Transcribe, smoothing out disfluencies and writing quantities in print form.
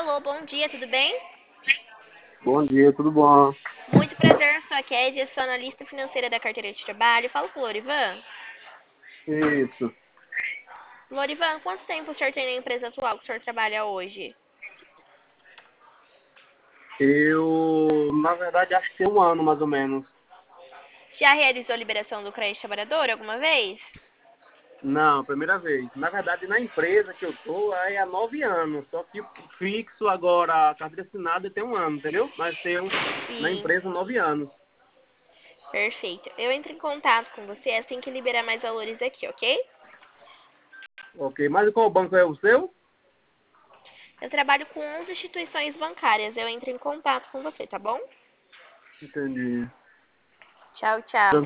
Alô, bom dia, tudo bem? Bom dia, tudo bom? Muito prazer, sou a Kédia, sou analista financeira da carteira de trabalho. Falo com o Lorivan. Isso. Lorivan, quanto tempo o senhor tem na empresa atual que o senhor trabalha hoje? Na verdade, acho que tem um ano mais ou menos. Já realizou a liberação do crédito trabalhador alguma vez? Não, primeira vez. Na verdade, na empresa que eu tô é há 9 anos. Só que fixo agora, a carteira assinada tem um ano, entendeu? Mas tenho na Sim, empresa 9 anos. perfeito. Eu entro em contato com você assim que liberar mais valores aqui, ok? Ok, mas qual banco é o seu? Eu trabalho com 11 instituições bancárias. Eu entro em contato com você, tá bom? Entendi. Tchau, tchau.